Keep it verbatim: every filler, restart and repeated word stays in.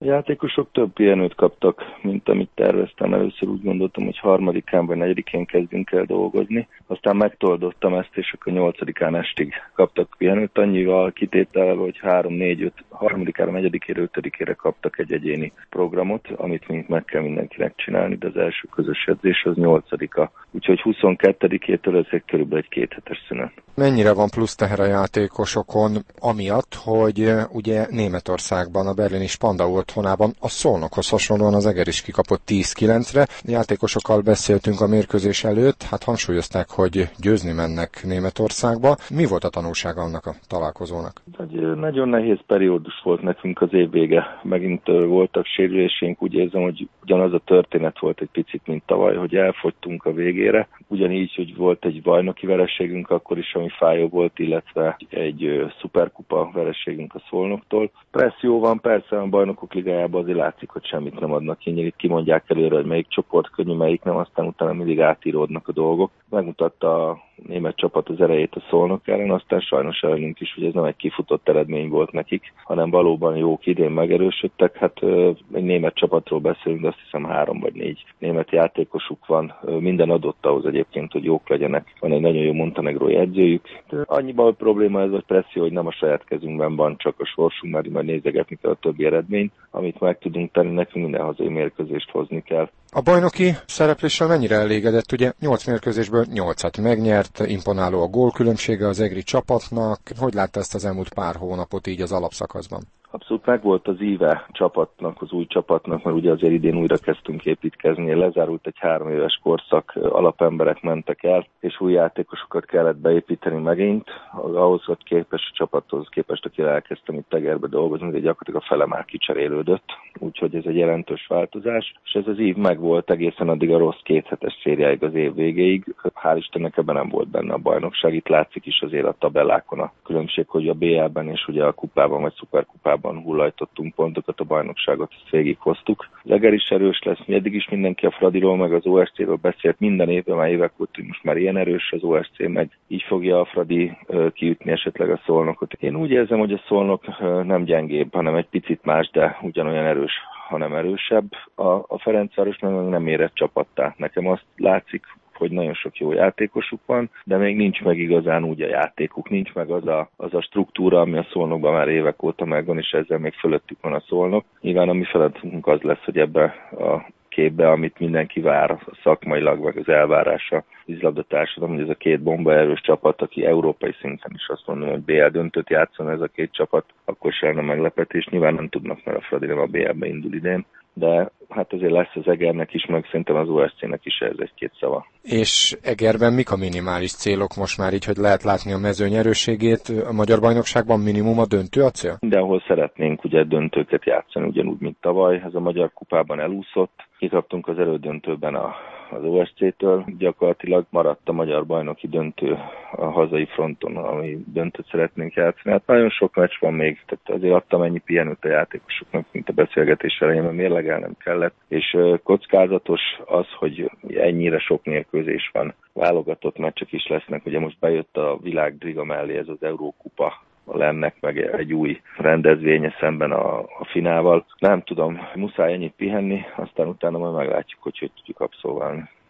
A játékosok több pihenőt kaptak, mint amit terveztem. Először úgy gondoltam, hogy harmadikán vagy negyedikén kezdünk el dolgozni. Aztán megtoldottam ezt, és akkor nyolcadikán estig kaptak pihenőt, annyival kitételve, hogy három, négy, öt, harmadikára, negyedikére, ötödikére kaptak egy egyéni programot, amit még meg kell mindenkinek csinálni, de az első közös edzés az nyolcadika. Úgyhogy huszonkettedikétől ez egy körülbelül egy kéthetes szünet. Mennyire van plusz teher a játékosokon, amiatt, hogy ugye Németországban, a berlini Spandau otthonában a Szolnokhoz hasonlóan az Eger is kikapott tíz kilencre. Játékosokkal beszéltünk a mérkőzés előtt, hát hangsúlyozták, hogy győzni mennek Németországba. Mi volt a tanulsága annak a találkozónak? Egy nagyon nehéz periódus volt nekünk az év vége. Megint voltak sérüléseink, úgy érzem, hogy ugyanaz a történet volt egy picit, mint tavaly, hogy elfogytunk a végére. Ugyanígy, hogy volt egy bajnoki vereségünk akkor is, ami fájó volt, illetve egy szuperkupa vereségünk a Szolnoktól. Presszió van, persze a bajnokok ligájában azért látszik, hogy semmit nem adnak ki, itt kimondják előre, hogy melyik csoport könnyű, melyik nem, aztán utána mindig átíródnak a dolgok. Megmutatta a német csapat az erejét a Szolnok ellen, aztán sajnos ellenünk is, hogy ez nem egy kifutott eredmény volt nekik, hanem valóban jók, idén megerősödtek. Hát egy német csapatról beszélünk, de azt hiszem három vagy négy német játékosuk van, minden adott ahhoz egyébként, hogy jók legyenek. Van egy nagyon jó montenegrói edzőjük. Annyiban a probléma ez a presszió, hogy nem a saját kezünkben van, csak a sorsunk, mert majd nézegetni kell a többi eredményt, amit meg tudunk tenni, nekünk minden hazai mérkőzést hozni kell. A bajnoki szerepléssel mennyire elégedett? Ugye nyolc mérkőzésből nyolcat megnyert, imponáló a gólkülönbsége az egri csapatnak. Hogy látta ezt az elmúlt pár hónapot így az alapszakaszban? Abszolút megvolt az íve csapatnak, az új csapatnak, mert ugye azért idén újra kezdtünk építkezni, lezárult egy három éves korszak, alapemberek mentek el, és új játékosokat kellett beépíteni megint. Ahhoz, hogy képes a csapathoz képest, akire elkezdtem itt Egerbe dolgozni, de gyakorlatilag a fele már kicserélődött, úgyhogy ez egy jelentős változás, és ez az ív megvolt egészen addig a rossz kéthetes szériáig az év végéig. Hál' Istennek ebben nem volt benne a bajnokság, itt látszik is azért a tabellákon a különbség, hogy a bé el-ben és ugye a kupában vagy szuperkupában hullajtottunk pontokat, a bajnokságot ezt végighoztuk. Az Eger is erős lesz, eddig is mindenki a Fradiról meg az o es cé-ről beszélt, minden évben már évek óta, hogy most már ilyen erős az o es cé, meg így fogja a Fradi kiütni esetleg a Szolnokot. Én úgy érzem, hogy a Szolnok nem gyengébb, hanem egy picit más, de ugyanolyan erős, hanem erősebb. A, a Ferencváros meg nem érett csapattá. Nekem azt látszik, hogy nagyon sok jó játékosuk van, de még nincs meg igazán úgy a játékuk, nincs meg az a, az a struktúra, ami a Szolnokban már évek óta megvan, és ezzel még fölöttük van a Szolnok. Nyilván a mi feladatunk az lesz, hogy ebbe a képbe, amit mindenki vár szakmailag, vagy az elvárása vízlabda társadalom, hogy ez a két bombaerős csapat, aki európai szinten is azt mondom, hogy bé el döntőt játszon ez a két csapat, akkor se lenne meglepetés. Nyilván nem tudnak, mert a Fradi nem a bé el-be indul idén, de hát azért lesz az Egernek is, meg szerintem az o es cé-nek is ez egy-két szava. És Egerben mik a minimális célok most már így, hogy lehet látni a mezőny erősségét? A magyar bajnokságban minimum a döntő a cél? Mindenhol szeretnénk ugye döntőket játszani, ugyanúgy, mint tavaly. Ez a magyar kupában elúszott. Kikaptunk az elődöntőben a, az o es cé-től. Gyakorlatilag maradt a magyar bajnoki döntő a hazai fronton, ami döntőt szeretnénk játszani. Hát nagyon sok meccs van még, tehát azért adtam ennyi pihenőt a játékosoknak, mint a beszélgetés elején, mert mérlegelnem kellett. És kockázatos az, hogy ennyire sok mérkőzés van. Válogatott meccsek is lesznek, ugye most bejött a világ driga mellé ez az Eurókupa, lennek meg egy új rendezvénye szemben a, a finával. Nem tudom, muszáj ennyit pihenni, aztán utána majd meglátjuk, hogy hogy tudjuk abszolválni.